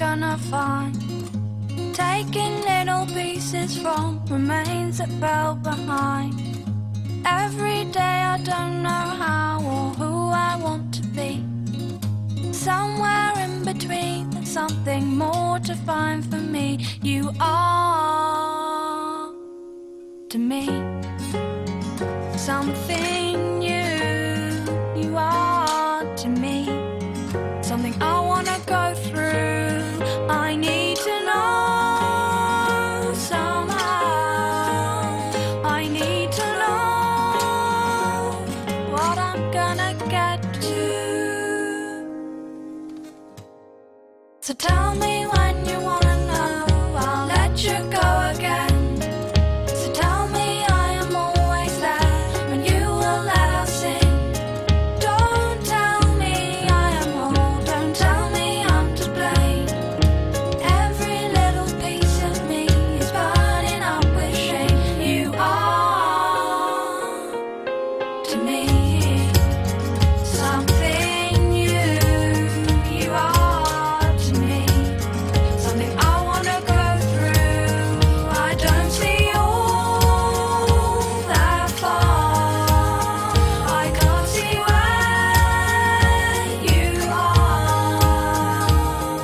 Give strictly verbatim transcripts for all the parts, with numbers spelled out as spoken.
gonna find, taking little pieces from remains that fell behind. Every day I don't know how or who I want to be. Somewhere in between, there's something more to find for me. You are, to me, something new. You are, to me, something I wanna go through. I need to know somehow. I need to know what I'm gonna get to. So tell me when you wanna know, I'll let you go again. So tell me I am always there when you will let us in. Don't tell me I am old, don't tell me I'm to blame. Every little piece of me is burning up with shame. You are, to me, something new. You are, to me, something I wanna go through. I don't see all that far. I can't see where you are.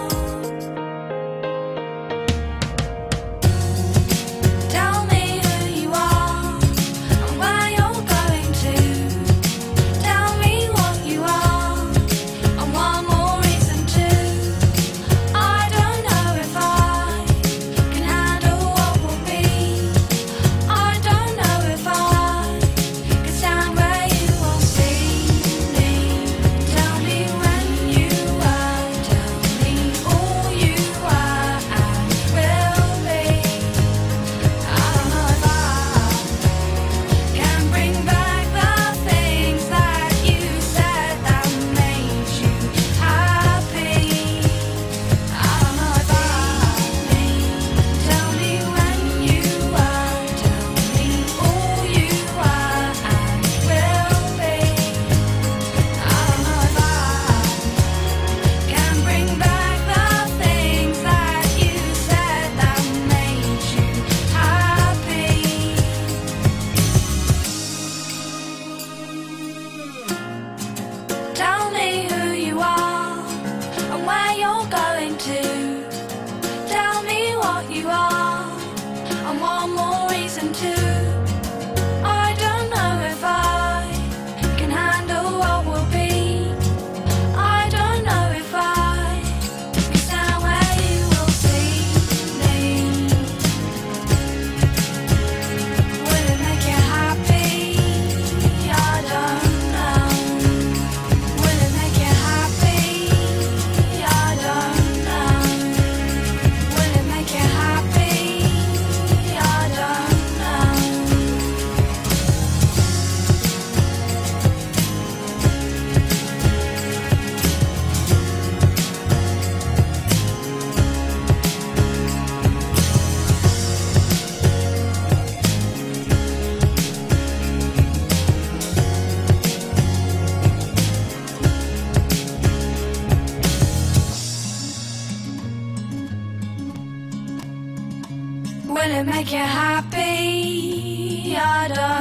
Tell me who you are and where you're going to. Tell me what you are and one more reason to. I don't know if I can handle what will be. I don't know if I can stand where you will see me. Tell me when you were. Tell me all you were and will be. I don't know if I can bring back the things that you said that made you happy. I don't know if I mean. Tell me when you were. Tell me all you were and will be. I don't know if I can bring back the things that you said that made you happy. Tell me who you are and where you're going to. Tell me what you are and one more reason to. I don't know if I can handle what will be. I don't know if I can stand where you will see me. Will it make you happy? I don't know. Will it make you happy? I don't know. Will it make you happy? I don't know. Will it make you happy? I don't